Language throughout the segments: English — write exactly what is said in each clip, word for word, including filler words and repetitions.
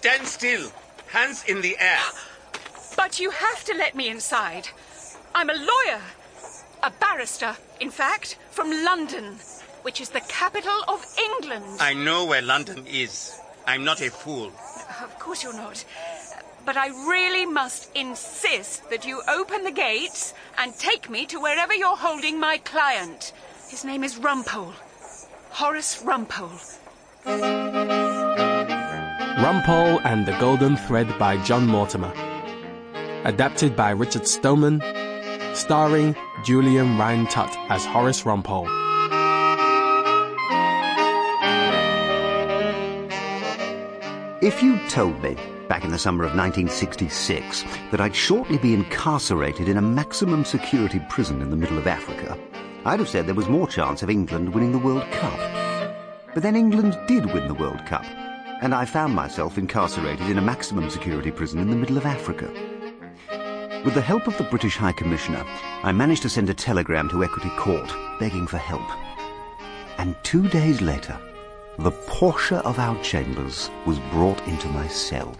Stand still. Hands in the air. But you have to let me inside. I'm a lawyer. A barrister, in fact, from London, which is the capital of England. I know where London is. I'm not a fool. Of course you're not. But I really must insist that you open the gates and take me to wherever you're holding my client. His name is Rumpole. Horace Rumpole. Rumpole and the Golden Thread by John Mortimer. Adapted by Richard Stoneman. Starring Julian Rhind-Tutt as Horace Rumpole. If you'd told me, back in the summer of nineteen sixty-six, that I'd shortly be incarcerated in a maximum security prison in the middle of Africa, I'd have said there was more chance of England winning the World Cup. But then England did win the World Cup, and I found myself incarcerated in a maximum security prison in the middle of Africa. With the help of the British High Commissioner, I managed to send a telegram to Equity Court, begging for help. And two days later, the Porsche of our chambers was brought into my cell.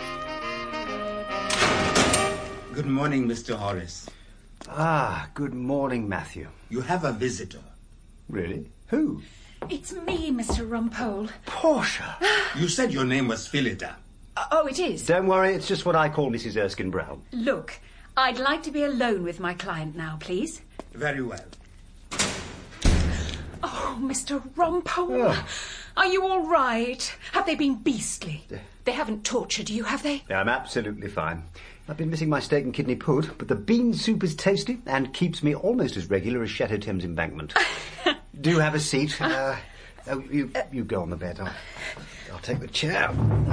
Good morning, Mister Horace. Ah, good morning, Matthew. You have a visitor. Really? Who? It's me, Mister Rumpole. Portia! You said your name was Phillida. Uh, oh, it is? Don't worry, it's just what I call Missus Erskine Brown. Look, I'd like to be alone with my client now, please. Very well. Oh, Mister Rumpole. Oh. Are you all right? Have they been beastly? They haven't tortured you, have they? I'm absolutely fine. I've been missing my steak and kidney pud, but the bean soup is tasty and keeps me almost as regular as Chateau Thames Embankment. Do have a seat. Uh, oh, you, you go on the bed. I'll, I'll take the chair.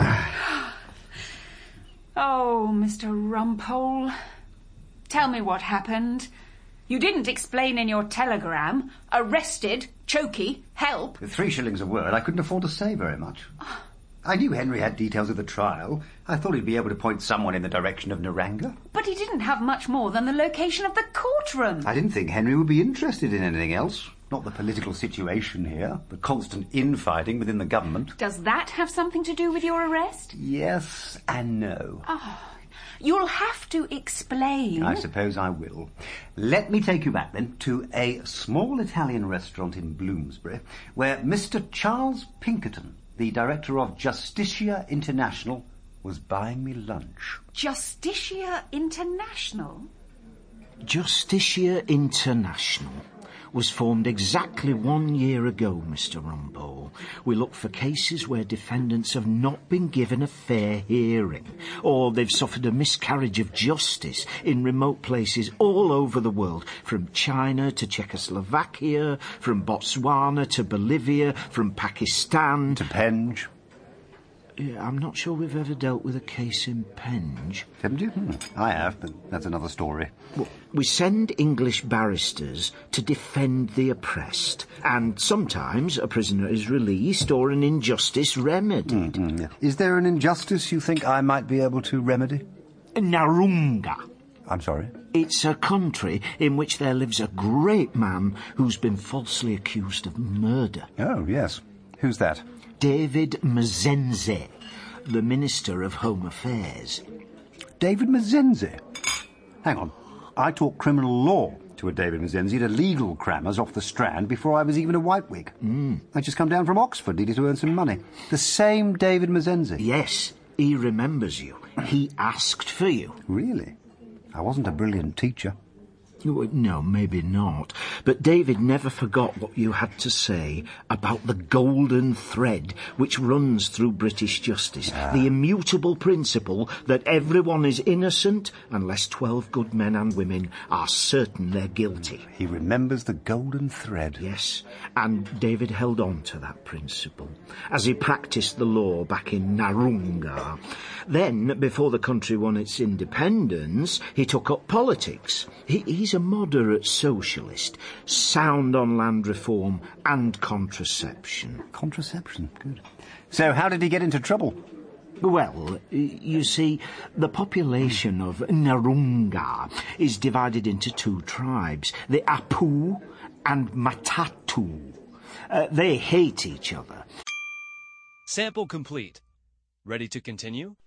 Oh, Mister Rumpole. Tell me what happened. You didn't explain in your telegram. Arrested, chokey, help. With three shillings a word, I couldn't afford to say very much. I knew Henry had details of the trial. I thought he'd be able to point someone in the direction of Naranga. But he didn't have much more than the location of the courtroom. I didn't think Henry would be interested in anything else. Not the political situation here, the constant infighting within the government. Does that have something to do with your arrest? Yes and no. Oh, you'll have to explain. I suppose I will. Let me take you back, then, to a small Italian restaurant in Bloomsbury, where Mister Charles Pinkerton, the director of Justitia International, was buying me lunch. Justitia International? Justitia International was formed exactly one year ago, Mister Rumpole. We look for cases where defendants have not been given a fair hearing, or they've suffered a miscarriage of justice in remote places all over the world, from China to Czechoslovakia, from Botswana to Bolivia, from Pakistan to Penge. Yeah, I'm not sure we've ever dealt with a case in Penge. Haven't you? Hmm. I have, but that's another story. Well, we send English barristers to defend the oppressed, and sometimes a prisoner is released or an injustice remedied. Mm-hmm, yeah. Is there an injustice you think I might be able to remedy? Narunga. I'm sorry? It's a country in which there lives a great man who's been falsely accused of murder. Oh, yes. Who's that? David Mzenze, the Minister of Home Affairs. David Mzenze? Hang on. I taught criminal law to a David Mzenze at legal crammers off the Strand before I was even a whitewig. Mm. I just come down from Oxford, needed to earn some money. The same David Mzenze? Yes, he remembers you. He asked for you. Really? I wasn't a brilliant teacher. No, maybe not. But David never forgot what you had to say about the golden thread which runs through British justice, ah. the immutable principle that everyone is innocent unless twelve good men and women are certain they're guilty. He remembers the golden thread. Yes, and David held on to that principle as he practised the law back in Narunga. Then, before the country won its independence, he took up politics. He, he's a moderate socialist, sound on land reform and contraception. Contraception? Good. So how did he get into trouble? Well, you see, the population of Narunga is divided into two tribes, the Apu and Matatu. Uh, they hate each other. Sample complete. Ready to continue?